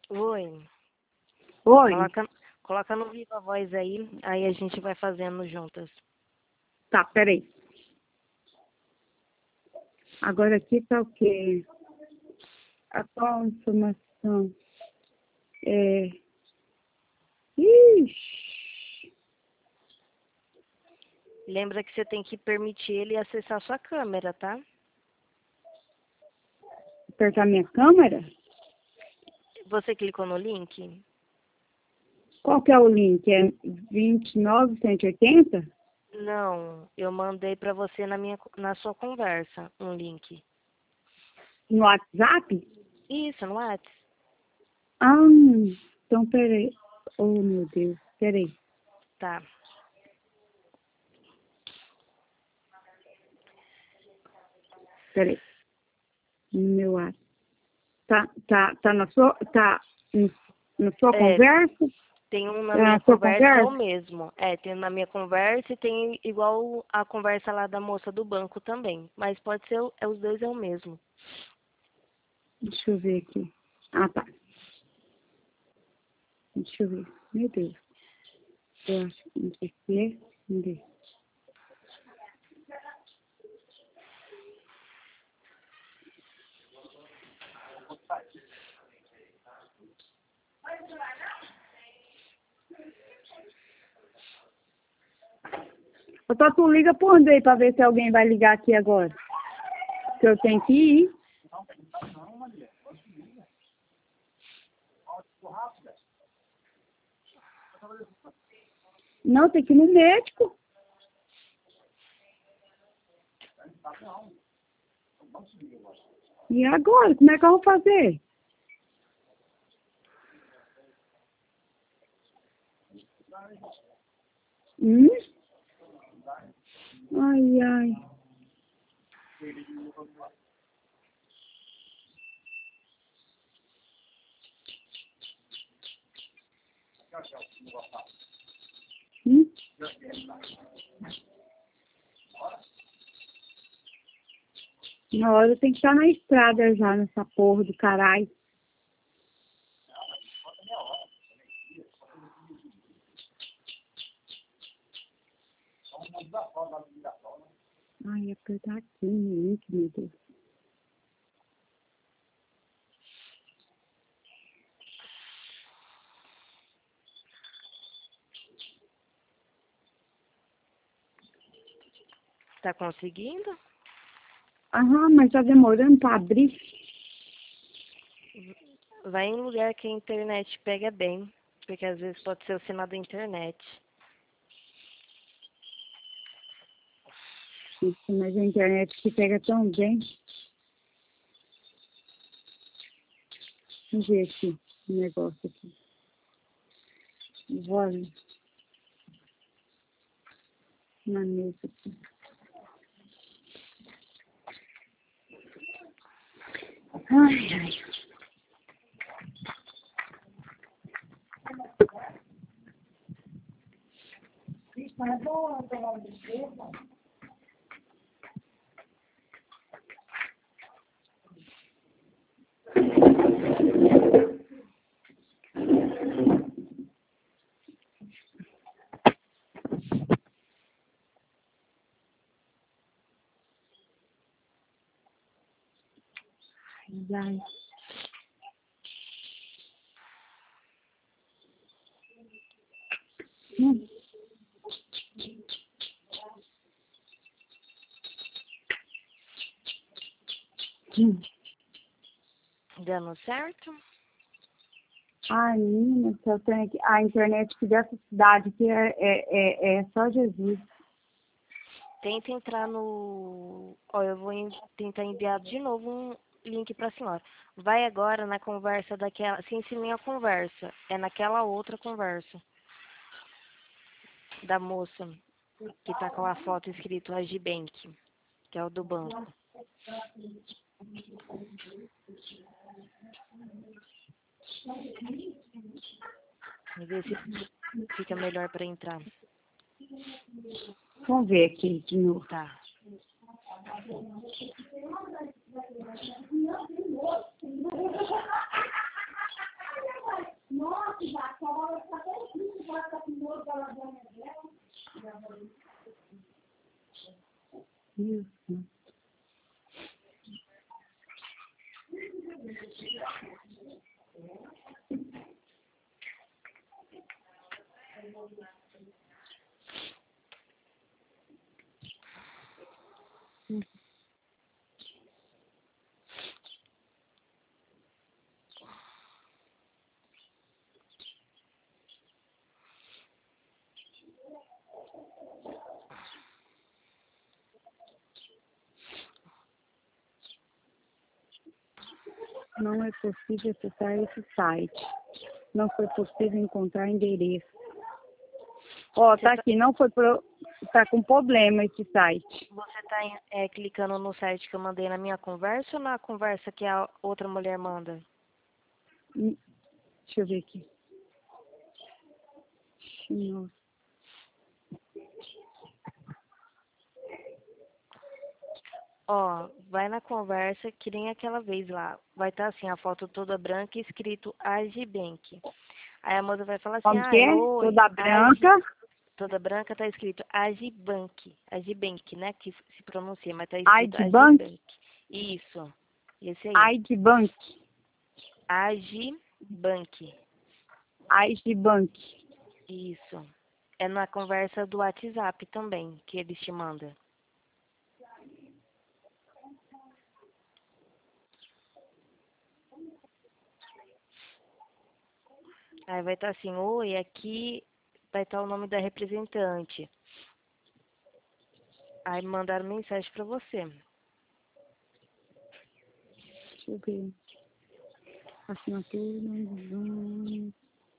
Oi. Oi? Coloca no Viva Voz aí a gente vai fazendo juntas. Tá, peraí. Agora aqui tá o quê? A qual informação? Ixi, Lembra que você tem que permitir ele acessar sua câmera, tá? apertar minha câmera? Você clicou no link? Qual que é o link? É 29.180? Não, eu mandei pra você na sua conversa um link. No WhatsApp? Isso, no WhatsApp. Ah, então peraí. Oh, meu Deus, peraí. Tá. Peraí. No meu WhatsApp. Tá na sua conversa? Tem um na Tá minha na sua conversa, é o conversa? mesmo. Tem na minha conversa e tem igual a conversa lá da moça do banco também. Mas pode ser, os dois é o mesmo. Deixa eu ver aqui. Ah, tá. Deixa eu ver. Meu Deus. Eu acho que não sei o que. Cadê? Ô, tu liga por onde aí pra ver se alguém vai ligar aqui agora? Que eu tenho que ir. Não, tem que ir no médico. E agora? Como é que eu vou fazer? Hum? Ai, ai. Hum? Na hora eu tenho que estar na estrada já, nessa porra do caralho. Ai, apertar aqui no link, meu Deus. Tá conseguindo? Aham, mas tá demorando pra abrir. Vai em lugar que a internet pega bem. Porque às vezes pode ser o sinal da internet. Isso, mas a internet que pega tão bem. Vamos ver aqui o negócio aqui. Olha. Na mesa aqui. Ai, ai. Ai. Hum. Hum. Dando certo? Ai, menina, se eu tenho aqui. A internet aqui dessa cidade aqui é só Jesus. Tenta entrar no... Ó, eu vou tentar enviar de novo um link pra senhora. Vai agora na conversa daquela... Se ensina a conversa. É naquela outra conversa. Da moça que tá com a foto escrito Agibank, que é o do banco. E ver se fica melhor pra entrar. Vamos ver aqui de novo. Tá. Não é possível acessar esse site. Não foi possível encontrar endereço. Ó, tá aqui, não foi tá com problema esse site. Você tá clicando no site que eu mandei na minha conversa ou na conversa que a outra mulher manda? Deixa eu ver aqui. Nossa. Ó, vai na conversa que nem aquela vez lá. Vai estar assim, a foto toda branca escrito Agibank. Aí a moça vai falar assim, Como que é? oi, Toda branca. toda branca tá escrito Agibank. Agibank, né? Que se pronuncia, mas tá escrito Agibank? Agibank. Isso. Esse aí. Agibank. Agibank. Agibank. Isso. É na conversa do WhatsApp também que eles te mandam. Aí vai estar assim, oi, aqui vai estar o nome da representante. Aí mandaram mensagem pra você. Deixa eu ver. Assinatura.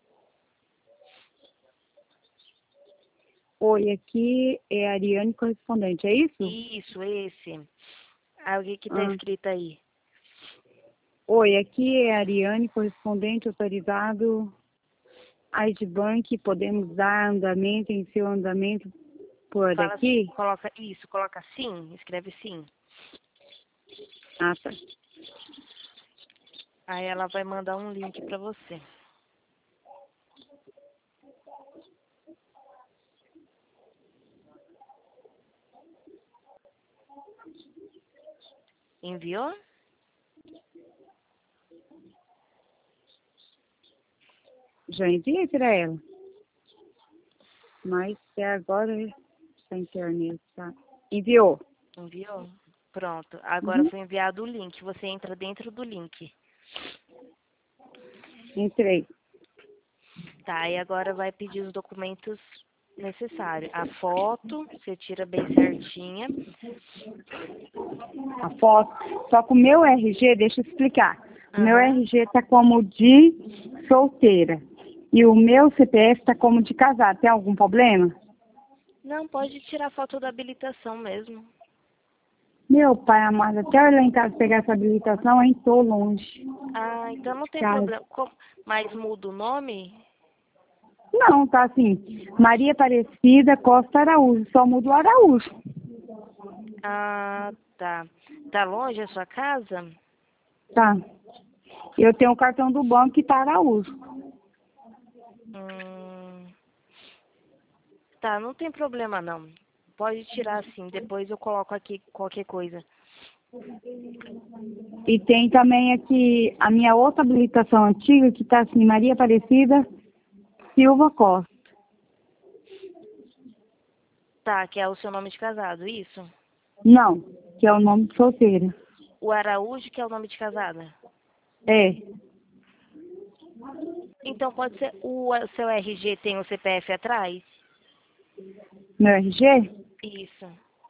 Oi, aqui é a Ariane correspondente, é isso? Isso, esse. Aí o que que tá escrito aí? Oi, aqui é a Ariane, correspondente autorizado Agibank. Podemos dar andamento em seu andamento por Fala, aqui? coloca sim, escreve sim. Ah, tá. Aí ela vai mandar um link pra você. Enviou? Já enviei para ela. Mas até agora a internet tá. Enviou. Enviou? Pronto. Agora foi enviado o link. Você entra dentro do link. Entrei. Tá, e agora vai pedir os documentos necessários. A foto, você tira bem certinha. A foto. Só que o meu RG, deixa eu explicar. O meu Aham. RG tá como de solteira. E o meu CPF tá como de casado. Tem algum problema? Não, pode tirar foto da habilitação mesmo. Meu pai amado, até eu ir lá em casa pegar essa habilitação, eu tô longe. Ah, então não tem Cara. problema. Mas muda o nome? Não, tá assim. Maria Aparecida Costa Araújo. Só muda o Araújo. Ah, tá. Tá longe a sua casa? Tá. Eu tenho o cartão do banco que tá Araújo. Tá, não tem problema não. Pode tirar assim, depois eu coloco aqui qualquer coisa. E tem também aqui a minha outra habilitação antiga, que tá assim, Maria Aparecida Silva Costa. Tá, que é o seu nome de casado, isso? Não, que é o nome de solteira. O Araújo, que é o nome de casada? É. Então pode ser, o seu RG tem o CPF atrás? Meu RG? Isso.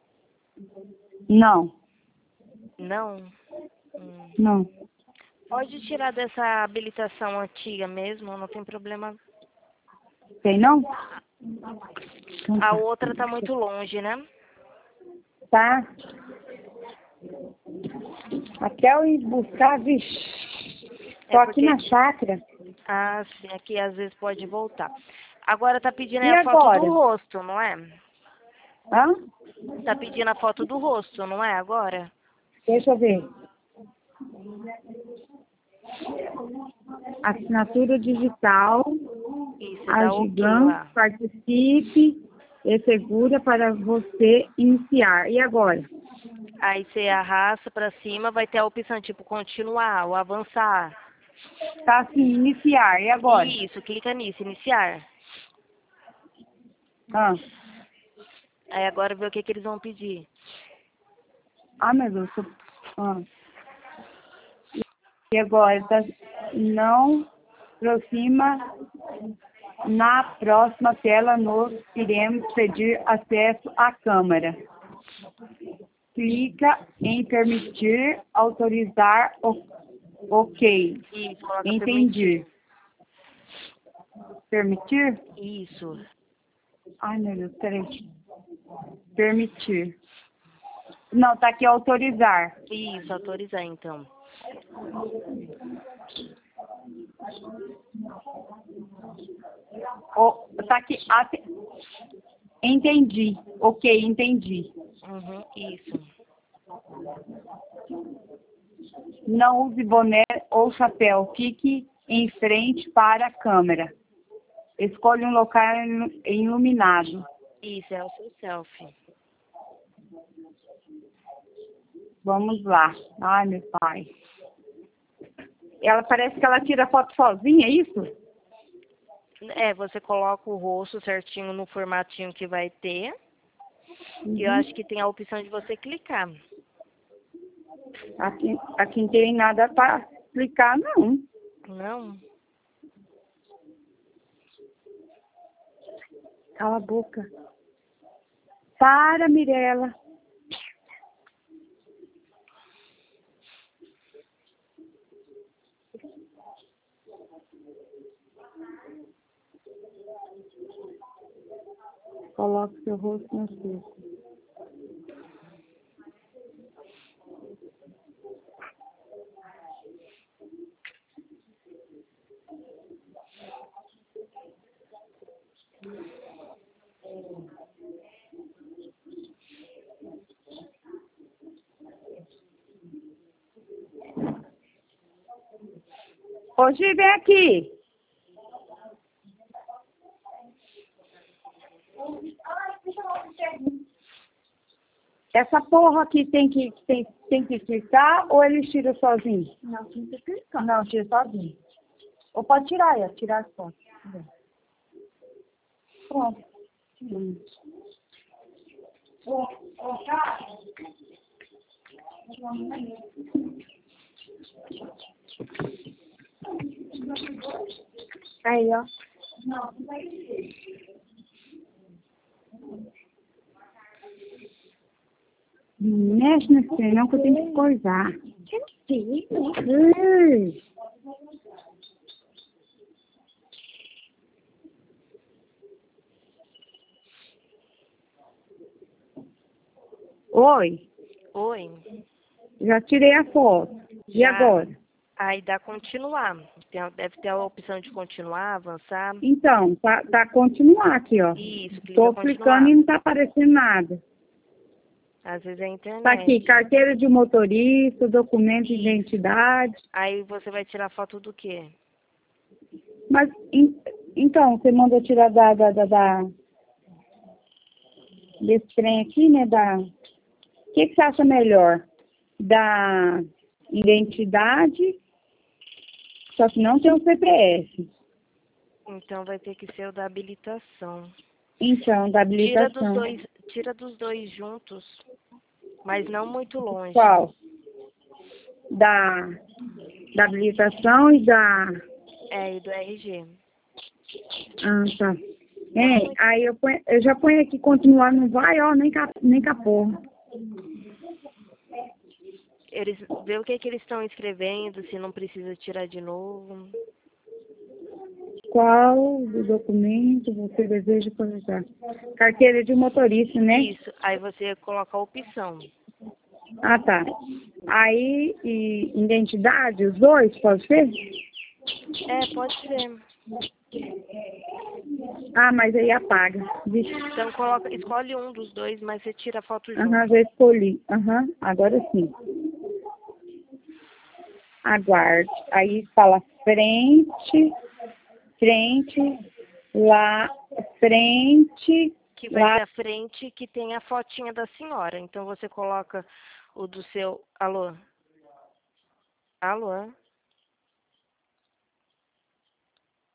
Não. Não? Não. Pode tirar dessa habilitação antiga mesmo, não tem problema. Tem não? A outra tá muito longe, né? Tá. Até eu ir buscar, vixi. Tô aqui na chácara. Ah, sim, aqui às vezes pode voltar. Agora tá pedindo E aí a foto do agora? rosto, não é? Hã? Tá pedindo a foto do rosto, não é agora? Deixa eu ver. Assinatura digital. Isso, A dá ok Gigant lá. participe e segura para você iniciar. E agora? Aí você arrasta pra cima, vai ter a opção tipo continuar ou avançar. Tá assim, iniciar. E agora? Isso, clica nisso, iniciar. Ah, Aí agora vê o que eles vão pedir. meu Deus. Ah. E agora? Tá, não aproxima. Na próxima tela, nós iremos pedir acesso à câmera. Clica em permitir, autorizar, ok. Isso, coloca Entendi. Permitir? Isso. Ai, meu Deus, peraí. Permitir. Não, tá aqui autorizar. Isso, autorizar então. Tá aqui. Entendi. Ok, entendi. Uhum, isso. Não use boné ou chapéu. Fique em frente para a câmera. Escolha um local iluminado. Isso, é o seu selfie. Vamos lá. Ai, meu pai. Ela parece que ela tira foto sozinha, é isso? É, você coloca o rosto certinho no formatinho que vai ter. E eu acho que tem a opção de você clicar. Aqui não tem nada para explicar, não. Não? Cala a boca. Para, Mirella. Coloque seu rosto no círculo. Hoje vem aqui. Essa porra aqui tem que clicar ou ele tira sozinho? Não, tem que clicar. Não, tira sozinho. Ou pode tirar, tirar as fotos. Pronto. Aí, ó. Não mexe nesse trem, não, que eu tenho que coisar. Sim. Oi, Oi. já tirei a foto. E Já. agora? Aí dá continuar. Deve ter a opção de continuar, avançar. Então, tá continuar aqui, ó. Isso, clica Tô continuar. clicando e não tá aparecendo nada. Às vezes é a Tá internet. aqui, carteira de motorista, documento de Isso. identidade. Aí você vai tirar foto do quê? Mas, então, você mandou tirar desse trem aqui, né, o que você acha melhor? Da identidade, só que não tem o CPF. Então vai ter que ser o da habilitação. Então, da habilitação. Tira dos dois juntos, mas não muito longe. Qual? Da habilitação e da... E do RG. Ah, tá. Aí eu já ponho aqui, continuar, não vai, ó, nem porra. Eles vê o que eles estão escrevendo, se não precisa tirar de novo. Qual do documento você deseja coletar? Carteira de motorista, né? Isso, aí você coloca a opção. Ah, tá. Aí, identidade, os dois, pode ser? Pode ser. Ah, mas aí apaga. Então escolhe um dos dois, mas você tira a foto junto. Aham, já escolhi. Aham, agora sim. Aguarde. Aí fala frente, lá, frente, que vai Lá, ser a frente que tem a fotinha da senhora. Então você coloca o do seu. Alô? Alô?